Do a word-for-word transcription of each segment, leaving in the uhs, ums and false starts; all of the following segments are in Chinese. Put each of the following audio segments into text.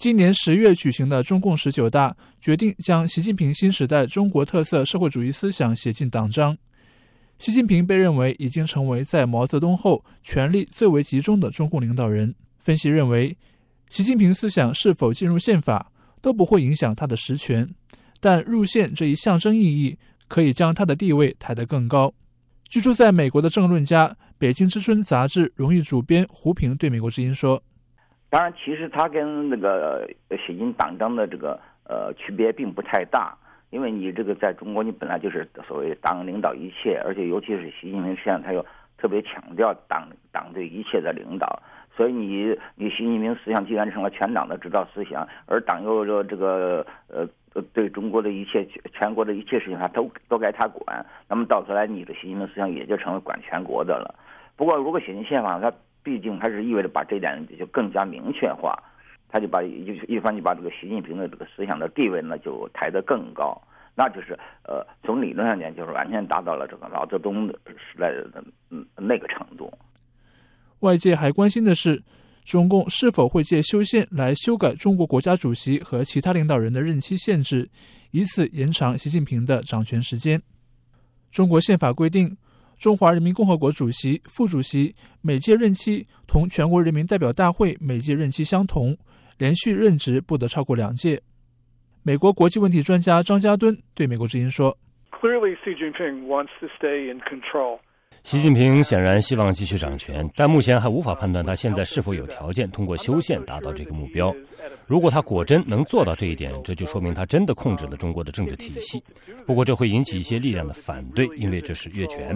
今年十月举行的中共十九大决定将习近平新时代中国特色社会主义思想写进党章。习近平被认为已经成为在毛泽东后权力最为集中的中共领导人。分析认为，习近平思想是否进入宪法都不会影响他的实权，但入宪这一象征意义可以将他的地位抬得更高。居住在美国的政论家、北京之春杂志荣誉主编胡平对美国之音说， 当然其实他跟那个写进党章的这个呃区别并不太大，因为你这个在中国你本来就是所谓党领导一切，而且尤其是习近平现在他又特别强调党党对一切的领导，所以你你习近平思想既然成了全党的指导思想，而党又说这个呃对中国的一切全国的一切事情他都都该他管，那么到头来你的习近平思想也就成为管全国的了。不过如果写进宪法，它毕竟还是意味着把这点就更加明确化，他就把一一方就把这个习近平的这个思想的地位呢就抬得更高，那就是呃从理论上讲就是完全达到了这个毛泽东的时代的那个程度。 外界还关心的是，中共是否会借修宪来修改中国国家主席和其他领导人的任期限制，以此延长习近平的掌权时间。中国宪法规定，中华人民共和国主席、副主席每届任期同全国人民代表大会每届任期相同，连续任职不得超过两届。美国国际问题专家张家敦对美国之音说， Clearly, Xi Jinping wants to stay in control. 习近平显然希望继续掌权，但目前还无法判断他现在是否有条件通过修宪达到这个目标。如果他果真能做到这一点，这就说明他真的控制了中国的政治体系。不过这会引起一些力量的反对，因为这是越权。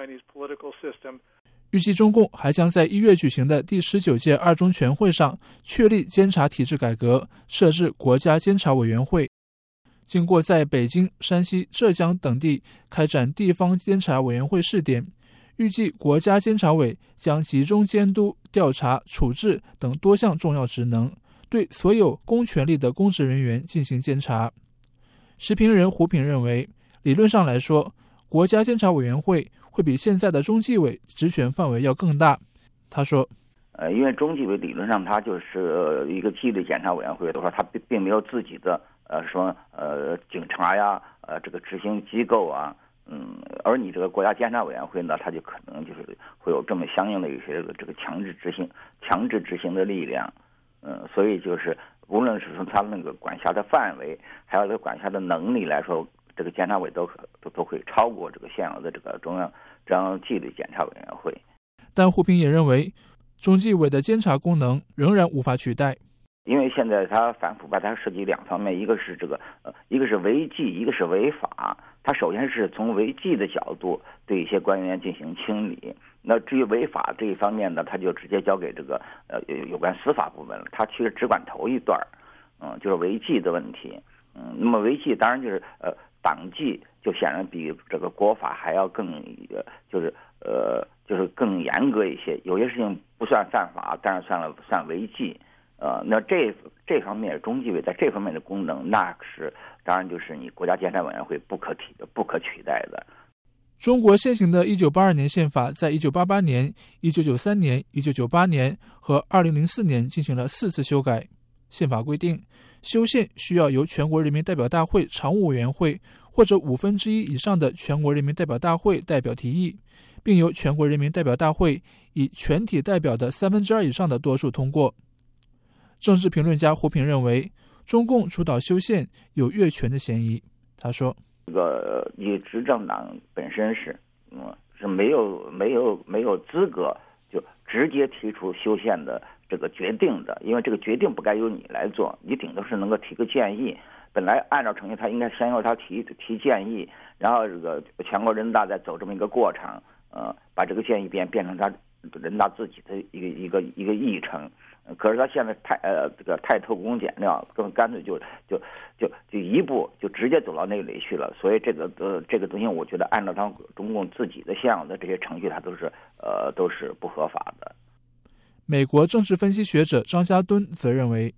预计中共还将在一月举行的第十九届二中全会上确立监察体制改革，设置国家监察委员会。经过在北京、山西、浙江等地开展地方监察委员会试点，预计国家监察委将集中监督、调查、处置等多项重要职能，对所有公权力的公职人员进行监察。时评人胡平认为，理论上来说，国家监察委员会会比现在的中纪委职权范围要更大。他说， 呃，因为中纪委理论上它就是一个纪律检查委员会，的话它并并没有自己的呃说呃警察呀，呃这个执行机构啊，嗯，而你这个国家监察委员会呢，它就可能就是会有这么相应的一些这个强制执行、强制执行的力量，嗯，所以就是无论是从它那个管辖的范围，还有它管辖的能力来说，这个监察委都都都会超过这个现有的这个中央中央纪律检查委员会。 但胡平也认为，中纪委的监察功能仍然无法取代， 因为现在它反腐败它涉及两方面，一个是这个呃，一个是违纪，一个是违法。它首先是从违纪的角度对一些官员进行清理，那至于违法这一方面呢，它就直接交给这个呃有关司法部门了，它其实只管头一段，嗯，就是违纪的问题。嗯，那么违纪当然就是呃党纪就显然比这个国法还要更呃就是呃就是更严格一些，有些事情不算犯法，但是算了算违纪。呃，那这这方面中纪委在这方面的功能，那是当然就是你国家监察委员会不可替不可取代的。 中国现行的一九八二年宪法在一九八八年、一九九三年、一九九八年和二零零四年进行了四次修改。宪法规定，修宪需要由全国人民代表大会常务委员会或者五分之一以上的全国人民代表大会代表提议，并由全国人民代表大会以全体代表的三分之二以上的多数通过。政治评论家胡平认为，中共主导修宪有越权的嫌疑。他说， 这个你执政党本身是嗯是没有没有没有资格就直接提出修宪的这个决定的，因为这个决定不该由你来做，你顶多是能够提个建议。本来按照程序，他应该先由他提提建议，然后这个全国人大再走这么一个过程，呃，把这个建议变变成他人大自己的一个一个一个议程。可是他现在太呃这个太偷工减料，更干脆就就就就一步就直接走到那里去了。所以这个呃这个东西，我觉得按照他中共自己的现有的这些程序，它都是呃都是不合法的。 美国政治分析学者张家敦则认为，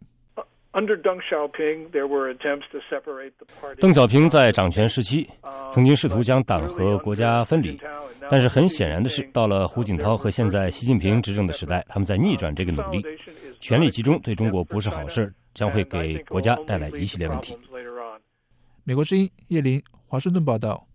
邓小平在掌权时期曾经试图将党和国家分离，但是很显然的是，到了胡锦涛和现在习近平执政的时代，他们在逆转这个努力。权力集中对中国不是好事， 将会给国家带来一系列问题。 美国之音叶林华盛顿报道。